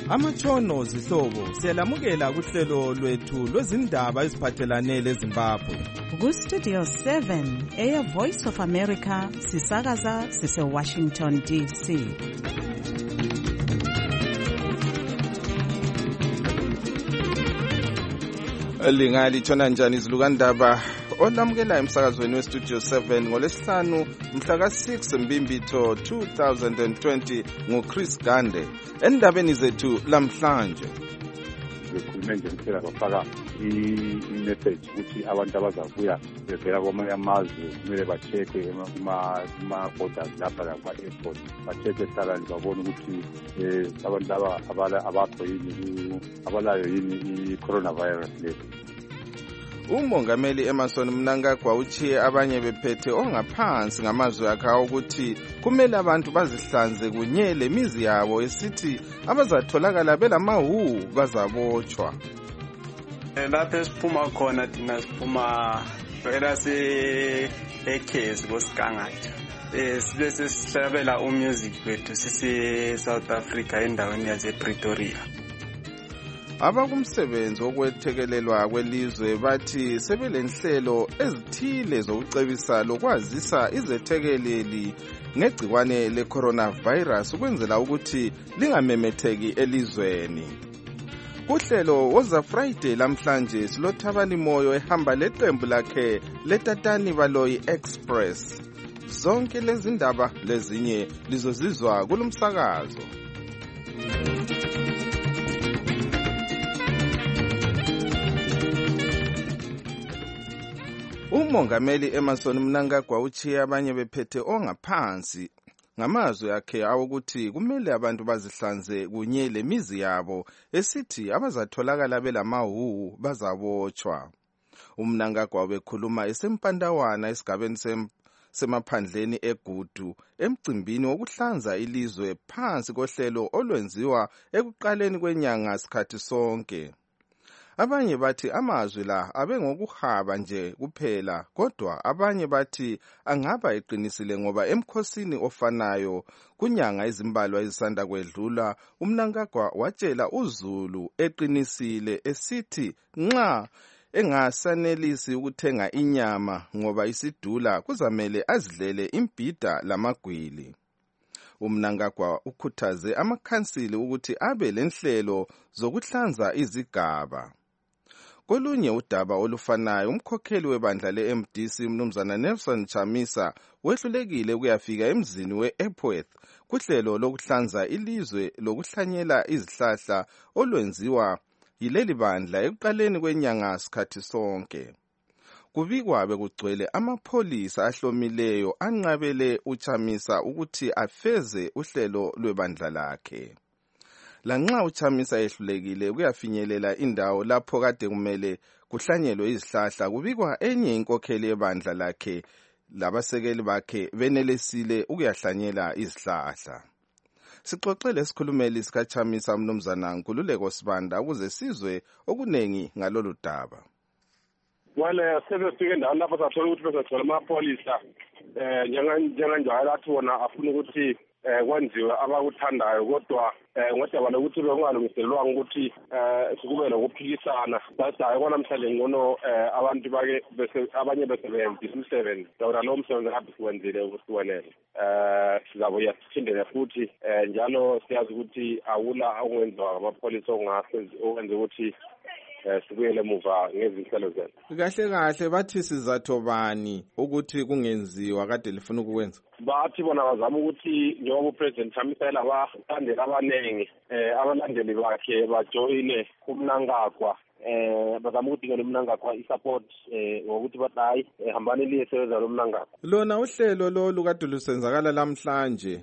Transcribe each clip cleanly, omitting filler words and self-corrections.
Amatshono zihlobo siyalamukela kuhlelo lwethu lwezindaba eziphathelane leZimbabwe. Ku-Studio 7 Air Voice of America sisakaza sise-Washington DC. Lingalithona njani izilukandaba olamukela emsakazweni weStudio 7 ngolesihlanu mhla ka-6 Mbimbitho 2020 nguChris Gande. Endabeni zethu lamhlanje bekhulume nje kuphela bafaka i-message ukuthi abantu abazabuya bevela kwamanye amazwe kumele ba-check-e kuma-borders lapha lakuma-airport, ba-check-e salani babone ukuthi abantu laba abakho yini, abalayo yini i-coronavirus le. uMongameli Emmerson Mnangagwa uchiye abanye bephethe ongaphansi ngamazwi akhe ukuthi kumele abantu bazihlanze kunye lemizi yabo esithi abazatholakala belamahu bazabotshwa. Lapho esiphuma khona thina siphuma vela ekhezi koSigangatha. Sibe sesihlabela umusic wethu sisi South Africa endaweni yasePretoria. Abakumsebenzi okwethekelelwa kwelizwe bathi sebelenhlelo ezithile zokucebisa lokwazisa izethekeleli ngegciwane le-coronavirus ukwenzela ukuthi lingamemetheki elizweni. Kuhlelo woza Friday lamhlanje silothabani moyo ehamba leqembu lakhe letatani baloyi Express. Zonke lezi ndaba lezinye lizozizwa kulumsakazo. uMongameli Emmerson Mnangagwa uchiye abanye bephethe ongaphansi ngamazwi akhe ukuthi kumele abantu bazihlanze kunye lemizi yabo esithi abazatholakala belamahu bazabotshwa. uMnangagwa ubekhuluma esempandawana esigabeni semaphandleni eGudu emcimbini wokuhlanza ilizwe phansi kohlelo olwenziwa ekuqaleni kwenyanga sikhathi sonke. Abanye bathi amazwi la abengokuhaba nje kuphela, kodwa abanye bathi angaba eqinisile ngoba emkhosini ofanayo kunyanga ezimbalwa ezisanda kwedlula uMnangagwa watshela uZulu eqinisile esithi nxa engasanelisi ukuthenga inyama ngoba isidula kuzamele azidlele imbhida lamagwili. uMnangagwa ukhuthaze amakhansili ukuthi abe lenhlelo zokuhlanza izigaba. Kolunye udaba olufanayo umkhokheli webandla le-MDC Mnumzana Nelson Chamisa wehlulekile ukuyafika emzini we-Epworth kuhlelo lokuhlanza ilizwe lokuhlanyela izihlahla olwenziwa yileli bandla ekuqaleni kwenyanga sikhathi sonke. Kubikwa bekugcwele amapholisa ahlomileyo anqabele uChamisa ukuthi afeze uhlelo lwebandla lakhe. Lanxa uChamisa ehlulekile kuyafinyelela indawo lapho kade kumele kuhlanyelwe izihlahla, kubikwa enye inkokheli yebandla lakhe labasekeli bakhe benelesile ukuyahlanyela izihlahla. Sixoxele isikhulumeli sikaChamisa Mnumzana Nkululeko Sibanda ukuze sizwe okunengi ngalolu daba. Wale sebefike endaweni lapho sathola ukuthi bezathola amapholisa njenganjalo athi wona afuna ukuthi kwenziwe abakuthandayo, kodwa ngodaba lokuthi bekungalungiselelwanga ukuthi kube nokuphikisana badayo kwanamhlanje ngcono abantu bake abanye besebenza umsebenzi kodwa lo msebenzi kade siwenzile ukusiwenele. Sizabuya siphindele futhi njalo siyazi ukuthi awula okwenziwa amapholisa okwenza ukuthi sibuyele emuva ngezinhlelo zethu. Kahle bathi sizatho bani ukuthi kungenziwa kade lifuna ukwenza? Bathi bona bazama ukuthi njengoba uPresident Chamisa labalandeli abaningi abalandeli bakhe bajoyine uMnangagwa, bazama ukuthi uMnangagwa isupport ngokuthi bathi hayi hambani liyesebenza lo Mnangagwa. Lona uhlelo lo kade lusenzakala lamhlanje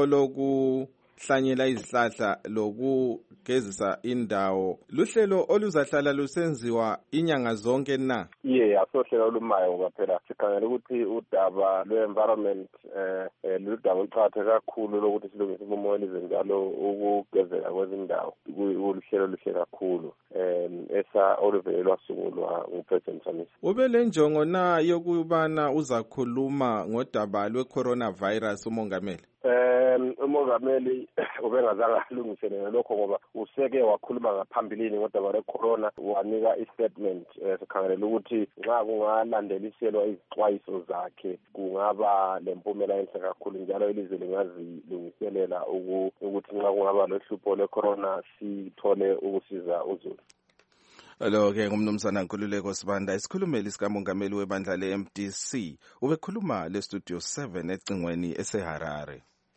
hlanyela izihlahla lokugezisa indawo, luhlelo oluzahlala lusenziwa inyanga zonke na? Asohlelo olumayo ngoba phela sikhangela ukuthi udaba lwe-environment ludaba oluqakatheke kakhulu lokuthi silungise umoya elizweni, njalo ukugezela kwezindawo kuluhlelo oluhle kakhulu oluvele lwasungulwa nguPresident Chamisa. Ube le njongo na yokubana uzakhuluma ngodaba lwe-coronavirus uMongameli? umongameli ubengazange alungiselele lokho ngoba useke wakhuluma ngaphambilini ngodaba lwe-corona wanika i-statement sikhangelela ukuthi nxa kungalandeliselwa izixwayiso zakhe kungaba lempumela enhle kakhulu njalo ilizwe lingazilungiselela ukuthi nxa kungaba lohlupho lwe-corona sithole ukusiza uzulu. Lo-ke ngumnumzana Nkululeko Sibanda, isikhulumeli sikamongameli webandla le-MDC, ubekhuluma le-Studio 7 ecingweni eseHarare.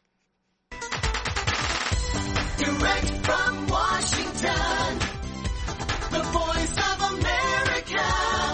Direct from Washington, the voice of America,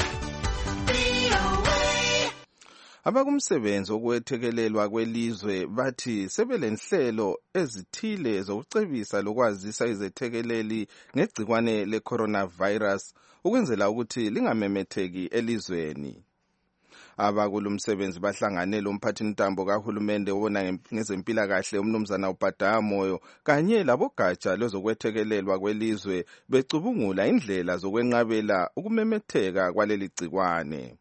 VOA. Abakumsebenzi okwethekelelwa kwelizwe bathi sebelenhlelo ezithile zokucebisa lokwazisa izethekeleli ngegcikwane le-coronavirus ukwenzela ukuthi lingamemetheki elizweni. Abakulumsebenzi bahlangane lomphathintambo kahulumende obona ngezempilakahle umnumzana uBhadaya Moyo kanye labogatsha lwezokwethekelelwa kwelizwe becubungula indlela zokwenqabela ukumemetheka kwaleli gcikwane.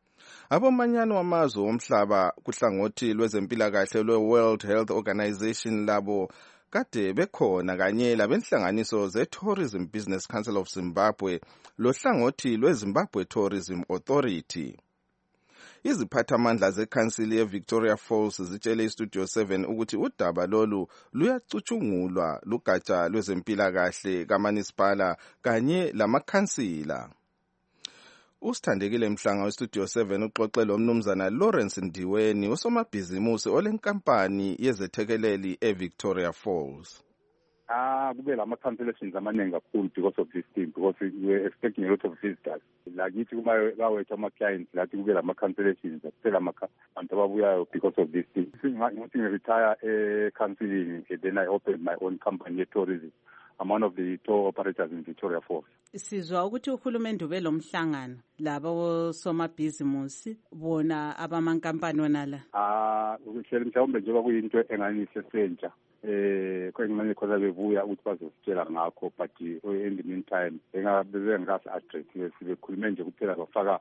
Abomanyano wamazwe omhlaba kuhlangothi lwezempilakahle lwe-World Health Organization labo kade bekhona kanye labenhlanganiso ze-Tourism Business Council of Zimbabwe lohlangothi lwe-Zimbabwe Tourism Authority. Iziphathamandla zekhansili ye-Victoria Falls zitshele iStudio 7 ukuthi udaba lolu luyacutshungulwa lugatsha lwezempilakahle kaManisipala kanye lamakhansila. Usithandekile Mhlanga weStudio 7 uxoxe lo mnumzana Lawrence Ndiweni usomabhizimusi olenkampani yezethekeleli eVictoria Falls. Kube lama cancellations amaningi kakhulu because of this thing, because we're expecting a lot of visitors. Lakithi kuma bawethu ama clients lathi kube lama cancellations kuphela abantu ababuyayo because of this thing. Ngathi ngiretire counseling, then I opened my own company tourism. I'm one of the tour operators in Victoria Falls. Sizwa ukuthi uhulumende ube lomhlangano labo somabhizimusi bona abamankampani wonala. Ukuhleli mhlawumbe njengoba kuyinto enganise sentsha kwengane khoza bebuya ukuthi bazositshela ngakho, but in the meantime engasi address sibekhulume nje kuphela bafaka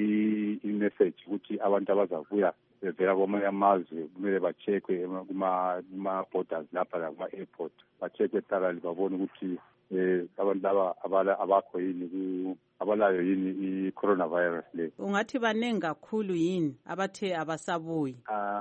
i-message ukuthi abantu abazabuya bevela kwamanye amazwe kumele ba-checkwe kuma-borders lapha lakuma-airport, ba-checkwe thoroughly babone ukuthi abantu laba abakho yini abalayo yini i-coronavirus le. Ungathi baningi kakhulu yini abathe abasabuyi?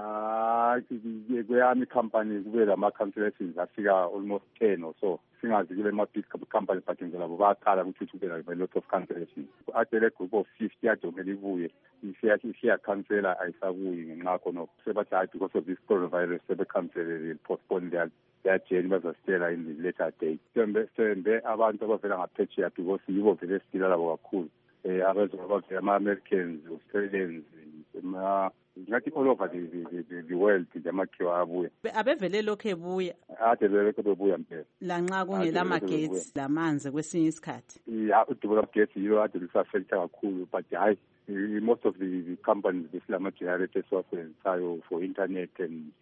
Kweyami company kube lama-cancellations afika almost 10 or so. Singazi kule ma-big company but nje labo bayaqala ukuthi kube a lot of cancellations. Atele group of 50 adomele ibuye isiya-cancela ayisabuyi ngenxa khona sebathi hayi because of this coronavirus sebe-cancele postpone their journey bazasitshela in the later date. Sembe abantu abavela ngaphetsheya because yibo vele esitila labo kakhulu. Abavela ama-Americans, Australians, ngathi all over the world amakhiwa abuya. Abevele lokhu ebuya? Ade belokhu bebuya mpela. Lanxa kungela magetsi lamanzi kwesinye isikhathi. Udubo lamagetsi yilo ade lisafecta kakhulu, but hayi most of the companies besilama-generators wasebenzisayo for internet and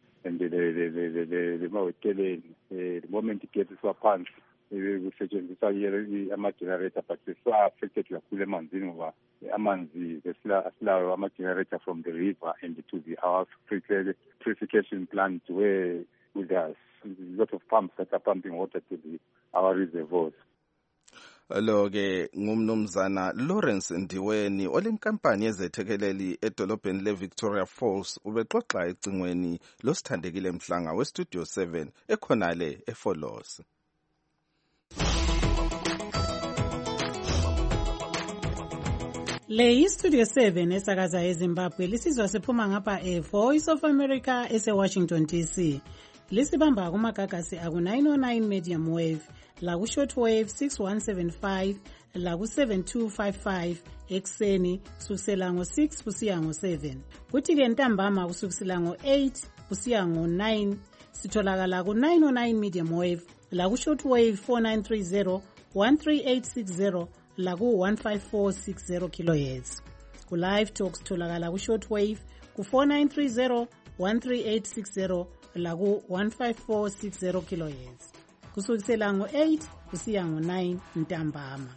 the maweteleni. The moment igetsi swaphansi kusetshenziswa ama-generator, but swa-affected kakhulu emanzini ngoba amanzi asilayo ama-generator from the river and to our purification plant where there's a lot of pumps that are pumping water to our reservoirs. Lo-ke ngumnumzana Lawrence Ndiweni olenkampani yezethekeleli edolobheni le-Victoria Falls ubexoxa ecingweni losithandekile Mhlanga weStudio 7 ekhonale eFolos. Le iStudio 7 esakaza eZimbabwe lisizwa siphuma ngapha eVoice of America eseWashington DC. Lisibamba kumagagasi aku-909 medium wave, laku-shortwave 6175, laku-7255 ekseni kusukisela ngo-6 kusiya ngo-7. Kuthi-ke ntambama kusukisela ngo-8 kusiya ngo-9 sitholakala ku-909 medium wave, laku-shortwave 4930, 13860, laku-15460 kHz. Ku-live talk sitholakala ku-shortwave ku-4930, 13860, laku-15460 kHz. Kusukisela ngo-8 kusiya ngo-9 ntambama.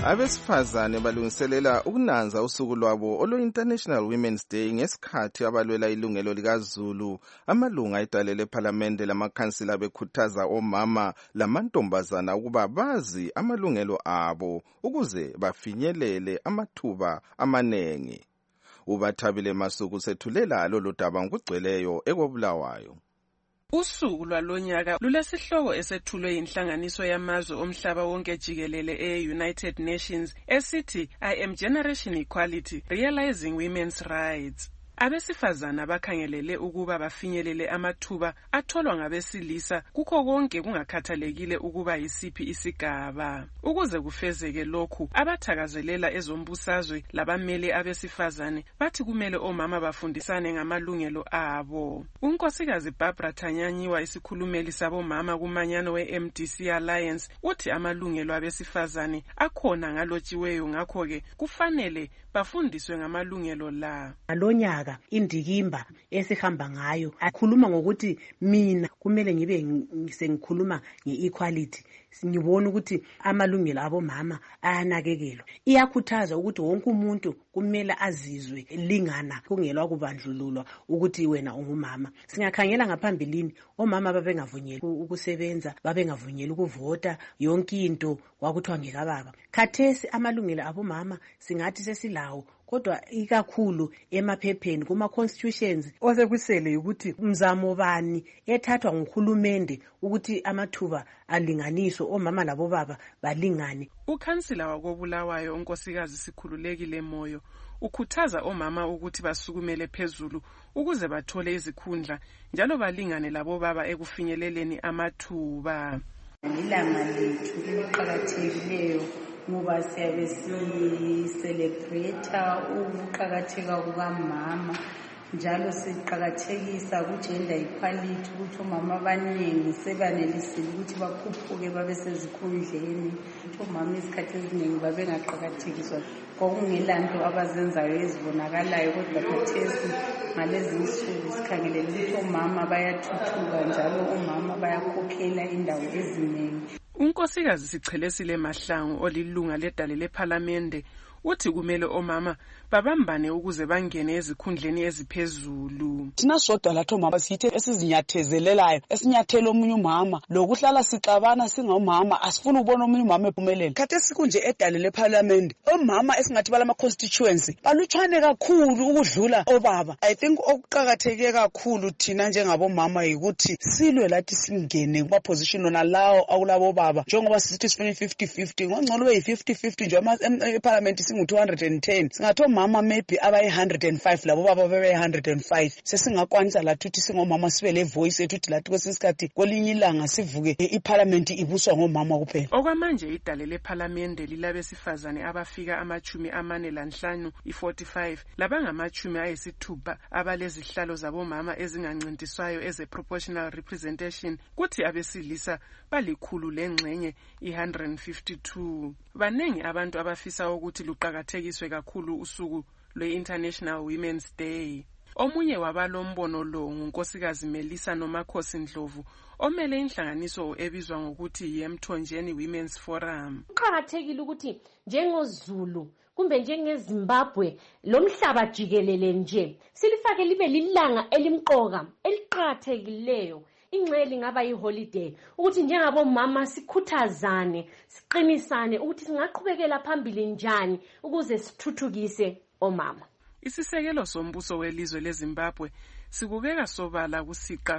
Abesifazane balungiselela ukunanza usuku lwabo olo-International Women's Day ngesikhathi abalwela ilungelo likaZulu. Amalunga edale lephalamende lamakhansila bekhuthaza omama lamantombazana ukuba bazi amalungelo abo ukuze bafinyelele amathuba amanengi. UBathabile Masuku sethulela lolu daba ngokugcweleyo ekobulawayo. Usuku lwalonyaka lulesihloko esethulwe inhlanganiso yamazwe omhlaba wonke jikelele e-United Nations esithi I am Generation Equality, Realizing Women's Rights. Abesifazana bakhangelele ukuba bafinyelele amathuba atholwa ngabesilisa kukho konke kungakhathalekile ukuba yisiphi isigaba. Ukuze kufezeke lokhu, abathakazelela ezombusazwe labamele abesifazane bathi kumele omama bafundisane ngamalungelo abo. Unkosikazi Barbara Tanyanyiwa, isikhulumeli sabomama kumanyano we-MDC Alliance, uthi amalungelo abesifazane akhona ngalotshiweyo, ngakho-ke kufanele bafundiswe ngamalungelo la. Alonyaka indikimba esihamba ngayo akhuluma ngokuthi mina kumele ngibe sengikhuluma nge-equality. Ngibona ukuthi amalungelo abomama ayanakekelwa. Iyakhuthaza ukuthi wonke umuntu kumele azizwe lingana, kungelwa kubandlululwa ukuthi wena ungumama. Singakhangela ngaphambilini omama babengavunyelwa ukusebenza, babengavunyelwa ukuvota, yonke into kwakuthiwa ngekababa. Khathesi amalungelo abomama singathi sesilawo, kodwa ikakhulu emaphepheni kuma constitutions osekusele ukuthi umzamo bani ethathwa nguhulumende ukuthi amathuba alinganiswe, omama labo baba balingane. Ukhansila wakobulawayo unkosikazi Sikhululekile Moyo ukhuthaza omama ukuthi basukumele phezulu ukuze bathole izikhundla njalo balingane labo baba ekufinyeleleni amathuba. Ilanga lethu liqhakathekileyo ngoba siyabe si-celebrate ukuqakatheka kukamama, njalo siqakathekisa ku-gender equality ukuthi omama abaningi sebanelisile ukuthi bakhuphuke babe sezikhundleni. Omama izikhathi eziningi babengaqakathekiswa, kwakungelanto abazenzayo ezibonakalayo, kodwa khathesi ngalezi nsuku sikhangelele ukuthi omama bayathuthuka njalo omama bayakhokhela indawo eziningi. Unkosikazi Sichelesile Mahlangu olilunga ledale lephalamende uthi kumele omama babambane ukuze bangene ezikhundleni eziphezulu. Thina sodwa lathi omama sithe esizinyathezelelayo, esinyathela omunye umama, lokuhlala sixabana singomama, asifuna ukubona omunye umama ephumelela. Khathesi kunje edale lephalamende omama esingathi balama constituency balutshwane kakhulu ukudlula obaba. I think okuqhakatheke kakhulu thina njengabomama yikuthi silwe lathi singene kuma position ona lawo akulabo baba, njengoba sithi sifuna 50-50, ngongcono be 50-50 nje eparliament singu-210, singathi omama maybe abayi-105 labo baba bebe-105. Sesingakwanisa lathi ukuthi singomama sibe le voice ethu lathi kwesinye isikhathi kwelinye ilanga sivuke iparliament ibuswa ngomama kuphela. Okwamanje idale lephalamende lilabesifazane abafika 45, i-45 labangama-60 abalezihlalo zabomama ezingancintiswayo eze-proportional representation, kuthi abesilisa balikhulu lengxenye i-152. Banengi abantu abafisa ukuthi luqakathekiswe kakhulu usuku lwe-International Women's Day. Omunye wabalombono lo ngunkosikazi Melissa Nomakhosi Ndlovu omele inhlanganiso ebizwa ngokuthi yeMthonjeni Women's Forum. Kuqakathekile ukuthi njengoZulu kumbe njengeZimbabwe lomhlaba jikelele nje silifake libe lilanga elimqoka eliqakathekileyo. Ingcele ngaba yiholiday ukuthi njengabomama sikhuthazane, siqinisane ukuthi singaqhubekela phambili njani ukuze sithuthukise omama. Isisekelo sombuso welizwe leZimbabwe sikubeka sobala kusiqa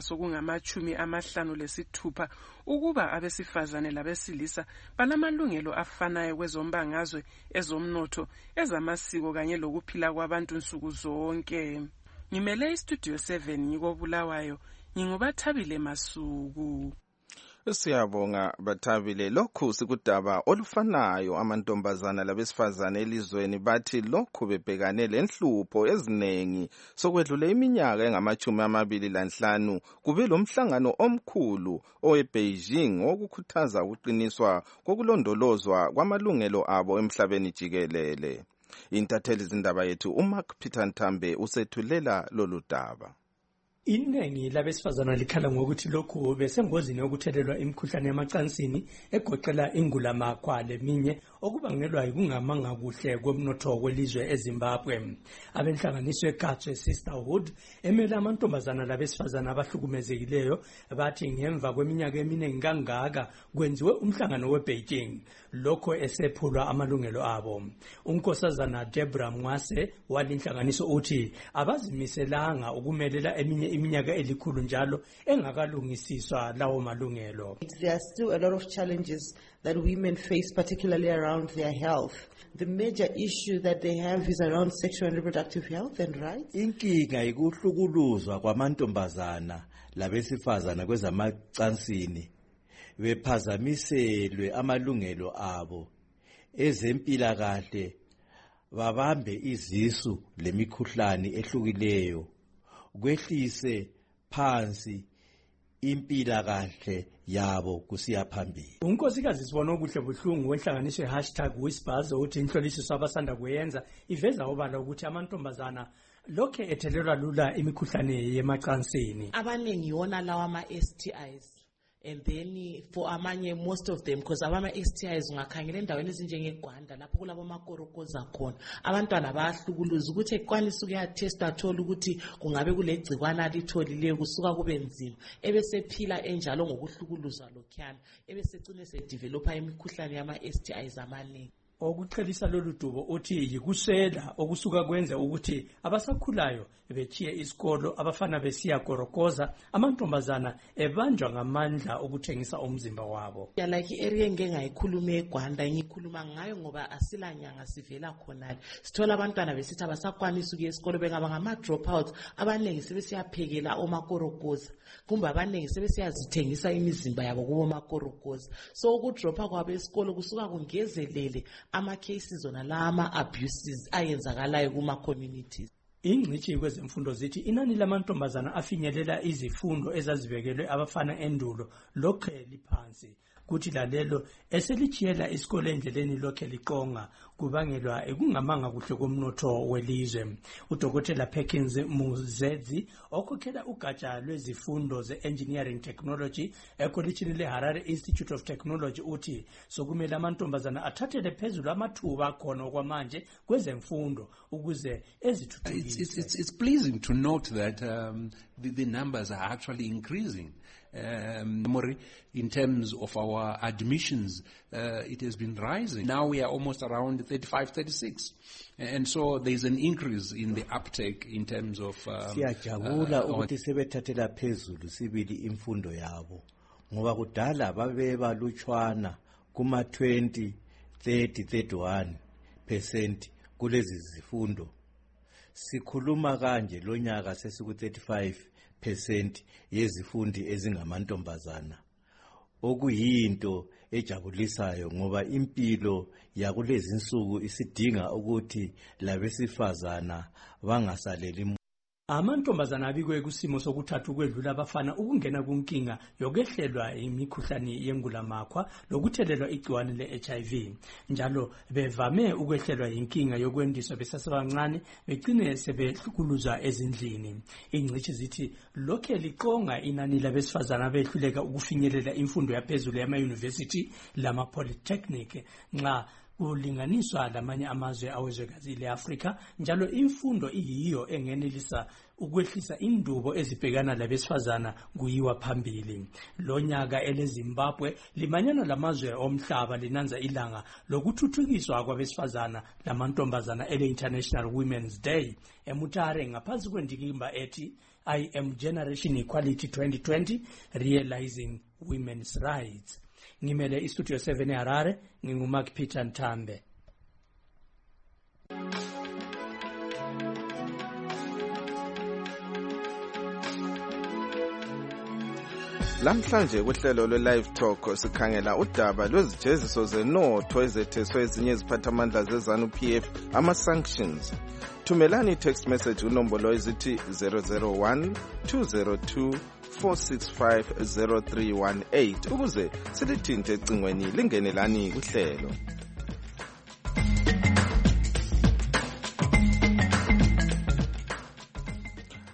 sokungama-56 ukuba abesifazane labesilisa balamalungelo afanayo kwezombangazwe, ezomnotho, ezamasiko kanye lokuphila kwabantu nsuku zonke. Ngimele iStudio 7 ngikobulawayo, nginguBathabile Masuku. Siyabonga Bathabile. Lokhu sikudaba olufanayo amantombazana labesifazane elizweni bathi lokhu bebhekane lenhlupho ezinengi sokwedlula iminyaka engama-25 kube lomhlangano omkhulu oweBeijing wokukhuthaza ukuqiniswa kokulondolozwa kwamalungelo abo emhlabeni jikelele. Intatheli zindaba yethu uMark Peter Ntambe usethulela lolu daba. Iningi labesifazana likhala ngokuthi lokhu besengozini yokuthelelwa imikhuhlane yamacansini egoqela ingulamakhwa leminye okubangelwa yikungamanga kuhle komnotho welizwe eZimbabwe. Abenhlanganiso eGatswe Sisterhood emele amantombazana labesifazana abahlukumezekileyo bathi ngemva kweminyaka eminingi kangaka kwenziwe umhlangano weBeijing lokho esephulwa amalungelo abo. Unkosazana Debra Mwase walinhlanganiso uthi abazimiselanga ukumelela eminye iminyaka elikhulu njalo engakalungisiswa lawo malungelo. There are still a lot of challenges that women face, particularly around their health. The major issue that they have is around sexual and reproductive health and rights. Inkinga ikuhlukuluzwa kwamantombazana labesifazana kwezamacansini bephazamiselwe amalungelo abo ezempilakahle, babambe izisu lemikhuhlane ehlukileyo, kwehlise phansi impilakahle yabo kusiya phambili. Unkosikazi Sibona Okuhle Buhlungu wenhlanganiso #Whispers uthi inhlolisiso abasanda kuyenza iveza obala ukuthi amantombazana lokhe ethelelwa lula imikhuhlane yemacansini. Abaningi yona lawa ama-STIs. And then for amanye, most of them, because ama-STIs ungakhangela endaweni ezinjengeGwanda lapho kulabo makorokoza khona abantwana bayahlukuluza ukuthi ekwanisa ukuyatesta athola ukuthi kungabe kulegcikwana alitholileyo kusuka kube nzima ebesephila enjalo ngokuhlukuluza lokhuyana ebesegcine sedevelopa imikhuhlane yama-STIs amaningi. Okuqhelisa lolu dubo uthi yikusela okusuka kwenze ukuthi abasakhulayo bechiye isikolo abafana besiya gorokoza amantombazana ebanjwa ngamandla okuthengisa umzimba wabo. Like area engengayikhuluma eGwanda ngikhuluma ngayo ngoba asilanyanga sivela khonale. Sithola abantwana besithi abasakwanisa ukuya esikolo bengaba ngama dropouts abaningi sebesiyaphekela omakorokoza kumbe abaningi sebesiyazithengisa imizimba yabo kubo makorokoza. So ukudropa kwabo esikolo kusuka kungezelele ama cases ona la ama abuses ayenzakalayo kuma communities. Ingcithi kwezemfundo zithi inani lamantombazana afinyelela izifundo ezazibekelwe abafana endulo lokhe liphansi. Kuthi lalelo eselichiyela isikole endleleni lokhe liqonga kubangelwa ekungamanga kuhle komnotho welizwe. Udokotela Perkins Muzedzi okhokhela ugatsha lwezifundo ze-engineering technology ekolitshini leHarare Institute of Technology uthi sokumele amantombazana athathele phezulu amathuba akhona okwamanje kwezemfundo ukuze ezithuthukise. It's pleasing to note that the numbers are actually increasing. In terms of our admissions, it has been rising. Now we are almost around 35, 36. And so there's an increase in the uptake in terms of... Siyajabula ukuthi sebethathela phezulu sibili imfundo yabo. Ngoba kudala babeba lutshwana kuma 20, 30, 31% kulezi zifundo. Sikhuluma kanje lonyaka sesiku 35% yezifundi ezingamantombazana. Okuyinto ejabulisayo ngoba impilo yakulezi insuku isidinga ukuthi labesifazana bangasaleli. Amantombazana abikwe kusimo sokuthatha ukwedlula abafana ukungena kunkinga yokwehlelwa imikhuhlane yengulamakhwa lokuthelelwa igciwane le-HIV. Njalo bevame ukwehlelwa inkinga yokwendiswa besasebancane begcine sebehlukuluzwa ezindlini. Ingcithi zithi lokhe liqonga inani labesifazana behluleka ukufinyelela imfundo yaphezulu yama-university lama-polytechnic nxa kulinganiswa lamanye amazwe awezwekazi le-Afrika. Njalo imfundo iyiyo engenelisa ukwehlisa indubo ezibhekana labesifazana kuyiwa phambili. Lonyaka eleZimbabwe limanyana lamazwe omhlaba linanza ilanga lokuthuthukiswa kwabesifazana lamantombazana ele-International Women's Day eMutare ngaphansi kwendikimba ethi I am Generation Equality 2020 Realizing Women's Rights. Ngimele istudio 7 eHarare nginguMark Peter Ntambe. Lamhlanje kuhlelo lwe-Live Talk sikhangela udaba lwezijeziso zenotho ezetheswe ezinye iziphathamandla zeZANU-PF ama-sanctions. Thumelani text message kunombolo ezithi 001 202 4650318 ukuze silithinte ecingweni lingenelani kuhlelo.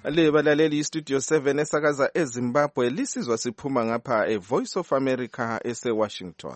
Le balaleli iStudio 7 esakaza eZimbabwe lisizwa siphuma ngapha eVoice of America eseWashington.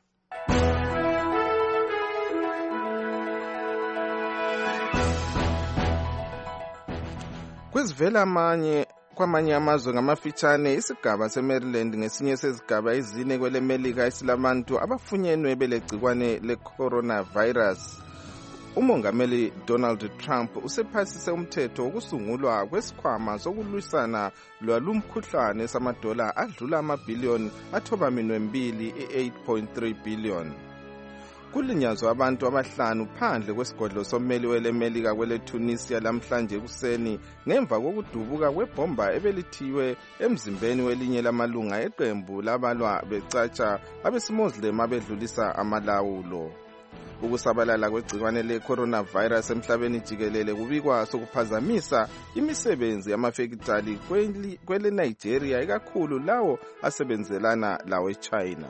Kwezivela kwamanye amazwe ngamafitshane isigaba seMaryland ngesinye sezigaba ezine kwele Melika esilabantu abafunyenwe belegcikwane le-coronavirus. Umongameli Donald Trump usephasise umthetho wokusungulwa kwesikhwama sokulwisana lwalumkhuhlane samadola adlula amabhiliyoni athobaminwe mbili i-8.3 billion. Kulinyazwa abantu abahlanu phandle kwesigodlo sommeli wele Melika kwele Tunisia lamhlanje kuseni ngemva kokudubuka kwebhomba ebelithiwe emzimbeni welinye lamalunga eqembu labalwa becatsha abesimozilem abedlulisa amalawulo. Ukusabalala kwegcikwane le-coronavirus emhlabeni jikelele kubikwa sokuphazamisa imisebenzi yamafekitali kwele Nigeria ikakhulu lawo asebenzelana lawe China.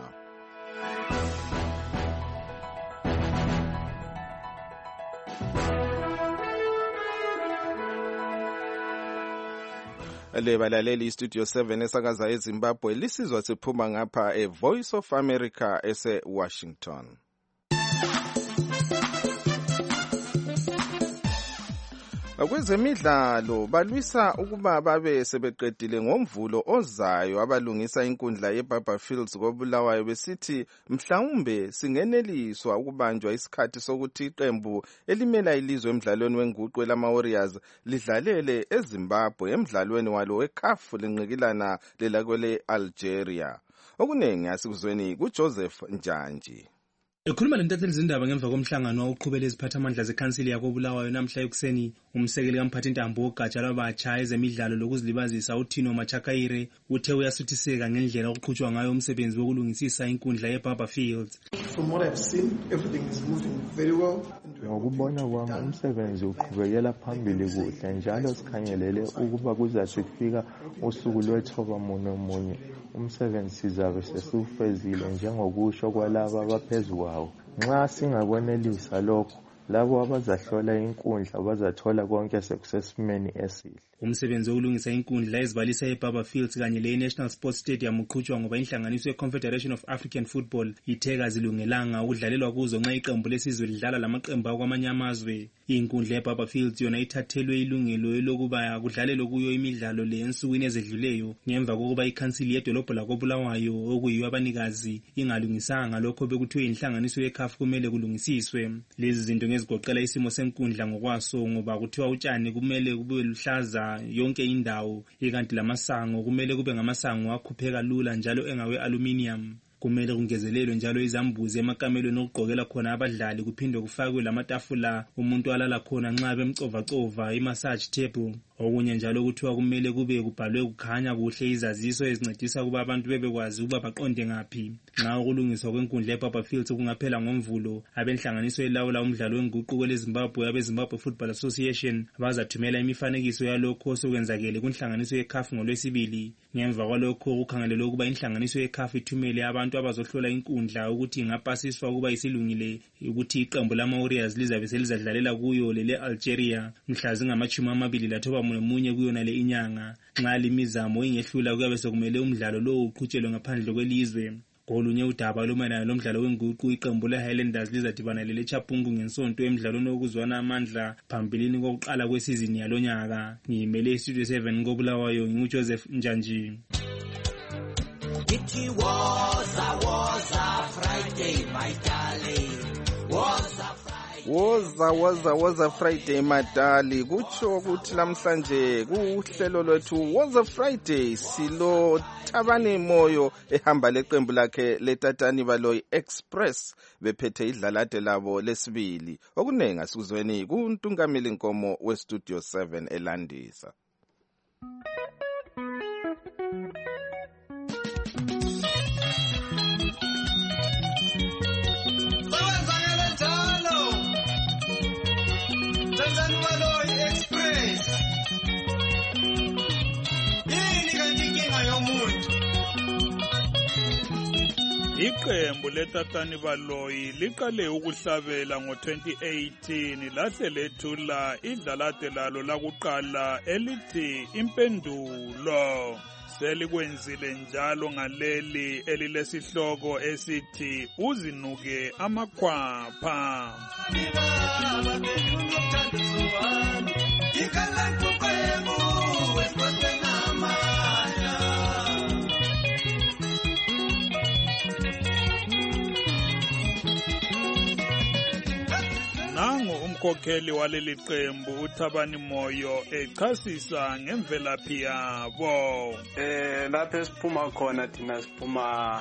Le balaleli iStudio 7 esakaza eZimbabwe lisizwa siphuma ngapha eVoice of America eseWashington. Kwezemidlalo balwisa ukuba babe sebeqedile ngomvulo ozayo abalungisa inkundla yeBarberfields koBulawayo besithi mhlawumbe singeneliswa ukubanjwa isikhathi sokuthi iqembu elimela ilizwe emidlalweni wenguqu elama-Warriors lidlalele eZimbabwe emidlalweni walo weCAF linqikilana lelakwele Algeria. Okuningi asikuzweni kuJoseph Njanji. Ekhuluma lentatheli zindaba ngemva komhlangano awuqhubela iziphathamandla zekhansili yakoBulawayo namhla ekuseni, umsekeli kamphathintambo wogatsha lwabatsha ezemidlalo lokuzilibazisa uThino Machakaire uthe uyasuthiseka ngendlela okuqhutshwa ngayo umsebenzi wokulungisisa inkundla yeBarberfields. From what I've seen, everything is moving very well. Ngokubona kwami umsebenzi uqhubekela phambili kuhle njalo sikhangelele ukuba kuzathi kufika usuku lwethoba munye umsebenzi sizabe sesufezile njengokusho kwalabo abaphezulu kwawo. Nxa singakwenelisa lokho labo abazahlola inkundla bazathola konke sekusesimeni esihle. Umsebenzi wokulungisa inkundla ezibalisa eBarberfields kanye le-National Sports Stadium uqhutshwa ngoba inhlanganiso ye-Confederation of African Football itheka zilungelanga ukudlalelwa kuzo nxa iqembu lesizwe lidlala lamaqembu akwamanye amazwe. Inkundla yeBarberfields yona ithathelwe ilungelo lokuba kudlalelwe kuyo imidlalo le ensukwini ezedluleyo ngemva kokuba ikhansili yedolobho lakoBulawayo okuyiyo abanikazi ingalungisanga lokho bekuthiwe inhlanganiso yeCAF kumele kulungisiswe. Lezi zinto ngezigoqela isimo senkundla ngokwaso ngoba kuthiwa utshani kumele kube luhlaza yonke indawo ikanti lamasango kumele kube ngamasango akhupheka lula njalo engawe aluminium. Kumele kungezelelwe njalo izambuzi emakamelweni okugqokela khona abadlali kuphinde kufakwe lamatafula umuntu alala khona nxa bemcova i-massage table. Okunye njalo kuthiwa kumele kube kubhalwe kukhanya kuhle izaziso ezincedisa ukuba abantu bebekwazi ukuba baqonde ngaphi. Nxa ukulungiswa kwenkundla yeBarberfields kungaphela ngomvulo, abenhlanganiso elawula umdlalo wenguqu kweleZimbabwe abeZimbabwe Football Association bazathumela imifanekiso yalokho osokwenzakele kunhlanganiso yeCAF ngolwesibili. Ngemva kwalokho kukhangelelwe ukuba inhlanganiso yeCAF ithumele abantu abazohlola inkundla ukuthi ingapasiswa ukuba isilungile ukuthi iqembu lama-Warriors lizabe selizadlalela kuyo lele-Algeria mhla zingama-29 kuyona le inyanga. Nxa limizamo ingehlula kuyabe sekumele umdlalo lowo uqhutshelwe ngaphandle kwelizwe. Kolunye udaba lumayelana lomdlalo wenguqu iqembu le-Highlanders lizadibana lele-Chapungu ngensonto emidlalweni wokuzwana amandla phambilini kokuqala kwesizini yalonyaka. Ngiyimele iStudio 7 koBulawayo nginguJoseph Njanji. It was a Friday, my darling. Was a Friday madali kutsho ukuthi namhlanje kuhlelo lwethu was a Friday silo Thabani Moyo ehamba leqembu lakhe letatani baloyi Express bephethe idlalade labo lesibili okunengi asikuzweni kuNtungamili Nkomo weStudio 7 elandisa. Iqembu letatani baloyi liqale ukuhlabela ngo-2018 lahle lethula idlalade lalo lakuqala elithi Impendulo. Selikwenzile njalo ngaleli elilesihloko esithi Uzinuke Amakhwapha. Nangu umkhokheli waleli qembu uThabani Moyo echasisa ngemvelaphi yabo. Lapho siphuma khona thina siphuma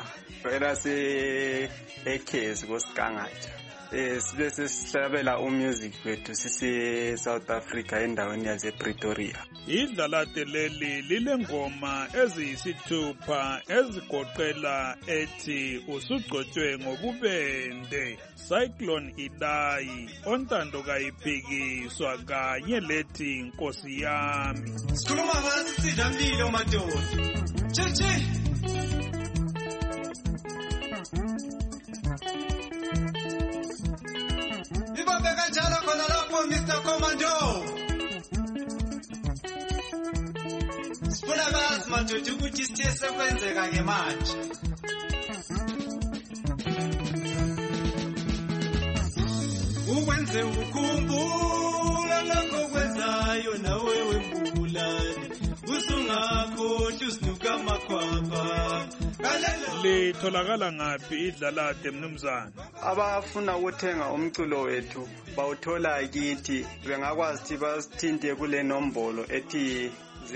ekhezi koSikangatha. Sibe sesihlabela umusic wethu sisi South Africa endaweni yase Pretoria. Idlalade leli lilengoma eziyisithupha ezigoqela ethi Usugcotshwe ngobubende, Cyclone Idai, Ontando kayiphikiswa kanye lethi Nkosi yami. Sikhuluma ngathi sidlambile madoda. Cheche. Kanjalo khona lapho Mr. Commando. Sifuna bazi madoda ukuthi sithe sekwenzeka ke manje. Ukwenze ukukhumbula lokho kwenzayo nawe wembulane. Usungakhohlwa usinuka amakhwapha. Litholakala ngaphi idlalade mnumzana? Abafuna ukuthenga umculo wethu bawuthola kithi, bengakwazi ukuthi basithinte kule nombolo ethi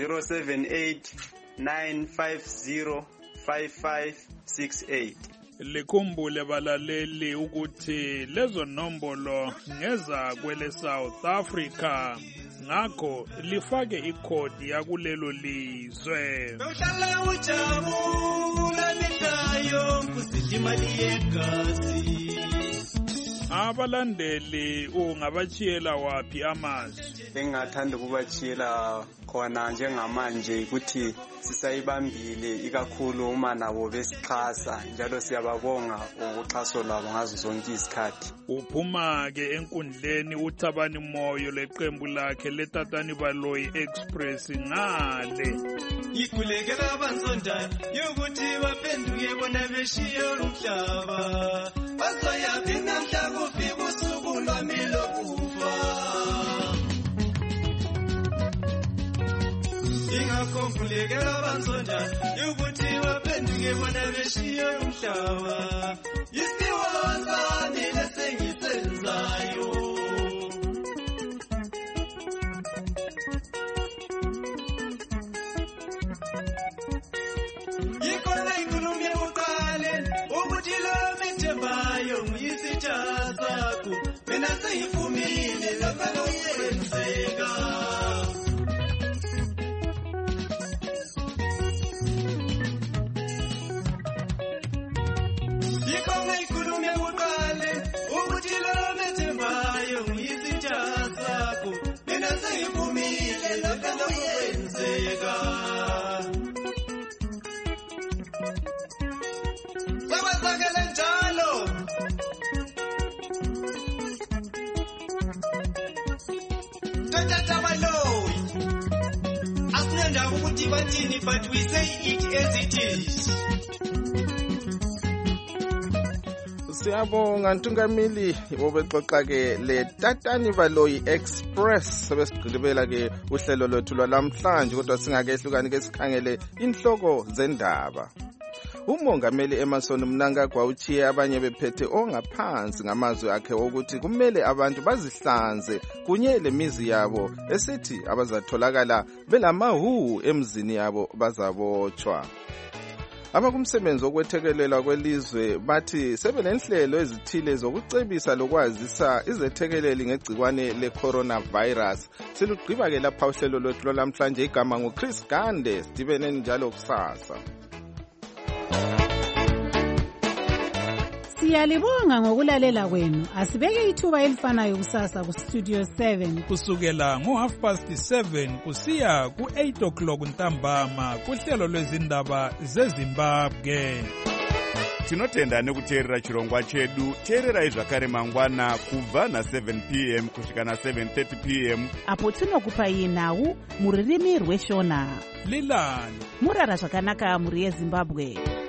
078-950-5568. Likhumbule balaleli ukuthi lezo nombolo ngeza kwele South Africa, ngakho lifake ikhodi yakulelo lizwe. Uhlala ujabula mihlayo kusidimali yegazi. Abalandeli ungabachiyela wapi amazwi? Engathanda ukubachiyela khona njengamanje ukuthi sisayibambile ikakhulu uma nabo besixhasa, njalo siyababonga ukuxhaso lwabo ngazo zonke izikhathi. Uphuma ke enkundleni uThabani Moyo leqembu lakhe letatani baloyi Express ngale. Ikhulekela abansondana yokuthi baphenduke bona beshiya umhlaba. Bazoyathi namhla kufika usuku lwami lokufa. Ingakhokhulekela abansondana yokuthi baphenduke bona beshiya umhlaba. Isiwazani lesengisenzayo. Ikhona inkulumo yokuqala ukuthi lo methembayo nguyisitha sakho. Mina seyifumile lapha lokwenzeka. Ikhona inkulumo yokuqala ukuthi lo methembayo nguyisitha sakho. Mina seyifumile lapha lokwenzeka. Sakwenzakele njalo. Tatata baloyi. Asinendaba ukuthi bathini, but we say it as it is. Siyabonga Ntungamili obexoxa ke le Tatani Baloyi Express. Sebesigqibela ke uhlelo lwethu lwalamhlanje, kodwa singakehlukani ke sikhangele inhloko zendaba. Umongameli Emmerson Mnangagwa uchiye abanye bephethe ongaphansi ngamazwi akhe ukuthi kumele abantu bazihlanze kunye lemizi yabo, esithi abazatholakala belamahu emzini yabo bazabotshwa. Abakumsebenzi okwethekelelwa kwelizwe bathi sebelenhlelo ezithile zokucebisa lokwazisa izethekeleli ngegcikwane le-coronavirus. Silugqiba ke lapha uhlelo lwethu lwalamhlanje. Igama nguChris Gande, sidibene njalo kusasa. Siyalibonga ngokulalela kwenu. Asibeke ithuba elifanayo kusasa ku Studio 7 kusukela ngo7:30 kusiya ku8 o'clock ntambama kuhlelo lwezindaba zeZimbabwe. tinotenda nekuteerera chirongwa chedu. Teererai zvakare mangwana kubva na7 p.m. kusvika na7:30 p.m. apo tinokupai nhau mururimi rweshona. Lilani murara zvakanaka muri yeZimbabwe.